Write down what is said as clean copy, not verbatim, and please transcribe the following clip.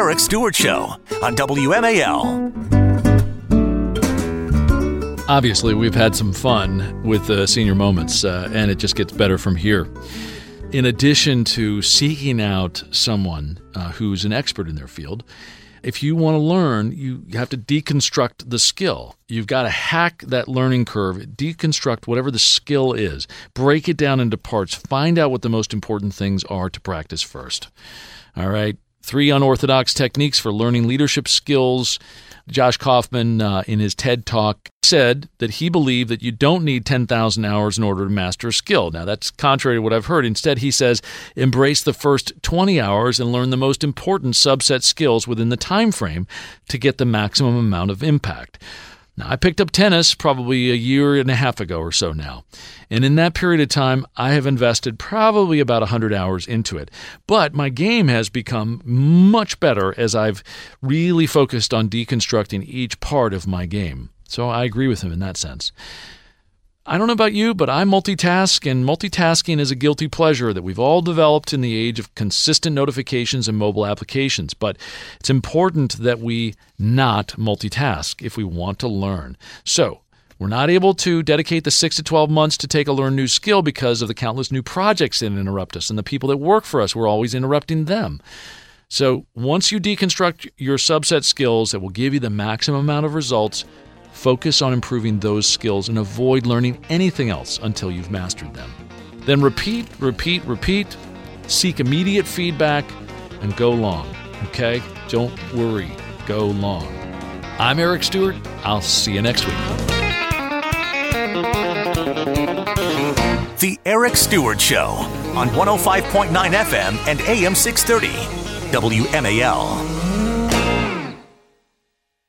Eric Stewart Show on WMAL. Obviously, we've had some fun with Senior Moments, and it just gets better from here. In addition to seeking out someone who's an expert in their field, if you want to learn, you have to deconstruct the skill. You've got to hack that learning curve, deconstruct whatever the skill is, break it down into parts, find out what the most important things are to practice first. All right, 3 unorthodox techniques for learning leadership skills. Josh Kaufman, in his TED Talk, said that he believed that you don't need 10,000 hours in order to master a skill. Now, that's contrary to what I've heard. Instead, he says, embrace the first 20 hours and learn the most important subset skills within the time frame to get the maximum amount of impact. Now, I picked up tennis probably a year and a half ago or so now, and in that period of time, I have invested probably about 100 hours into it. But my game has become much better as I've really focused on deconstructing each part of my game. So I agree with him in that sense. I don't know about you, but I multitask, and multitasking is a guilty pleasure that we've all developed in the age of consistent notifications and mobile applications. But it's important that we not multitask if we want to learn. So we're not able to dedicate the 6 to 12 months to take a learn new skill because of the countless new projects that interrupt us, and the people that work for us, we're always interrupting them. So once you deconstruct your subset skills that will give you the maximum amount of results, focus on improving those skills and avoid learning anything else until you've mastered them. Then repeat, seek immediate feedback, and go long. Okay? Don't worry. Go long. I'm Eric Stewart. I'll see you next week. The Eric Stewart Show on 105.9 FM and AM 630. WMAL.